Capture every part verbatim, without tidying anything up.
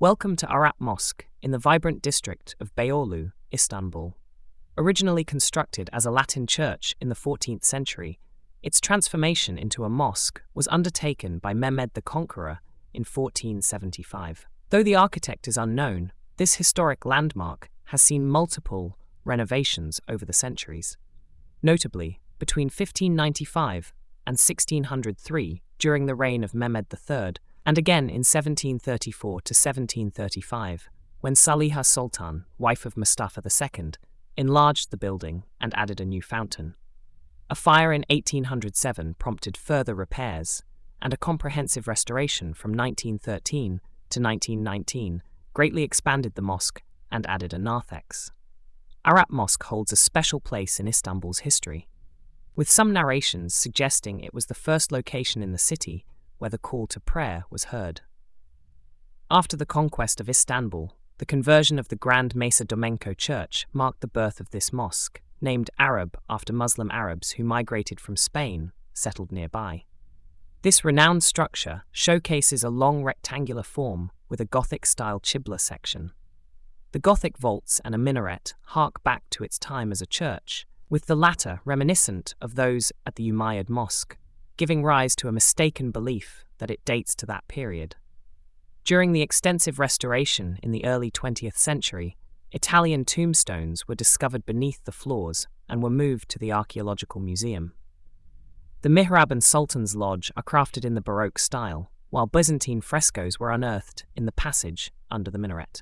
Welcome to Arap Mosque in the vibrant district of Beyoğlu, Istanbul. Originally constructed as a Latin church in the fourteenth century, its transformation into a mosque was undertaken by Mehmed the Conqueror in fourteen seventy-five. Though the architect is unknown, this historic landmark has seen multiple renovations over the centuries. Notably, between fifteen ninety-five and sixteen oh three, during the reign of Mehmed the Third, and again in seventeen thirty-four to seventeen thirty-five, when Saliha Sultan, wife of Mustafa the Second, enlarged the building and added a new fountain. A fire in eighteen oh seven prompted further repairs, and a comprehensive restoration from nineteen thirteen to nineteen nineteen greatly expanded the mosque and added a narthex. Arap Mosque holds a special place in Istanbul's history, with some narrations suggesting it was the first location in the city where the call to prayer was heard. After the conquest of Istanbul, the conversion of the Grand Mesa Domenko Church marked the birth of this mosque, named Arab after Muslim Arabs who migrated from Spain, settled nearby. This renowned structure showcases a long rectangular form with a Gothic-style Qibla section. The Gothic vaults and a minaret hark back to its time as a church, with the latter reminiscent of those at the Umayyad Mosque, giving rise to a mistaken belief that it dates to that period. During the extensive restoration in the early twentieth century, Italian tombstones were discovered beneath the floors and were moved to the Archaeological Museum. The mihrab and Sultan's Lodge are crafted in the Baroque style, while Byzantine frescoes were unearthed in the passage under the minaret.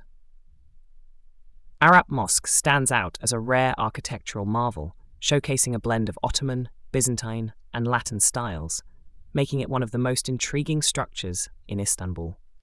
Arap Mosque stands out as a rare architectural marvel, showcasing a blend of Ottoman, Byzantine, and Latin styles, making it one of the most intriguing structures in Istanbul.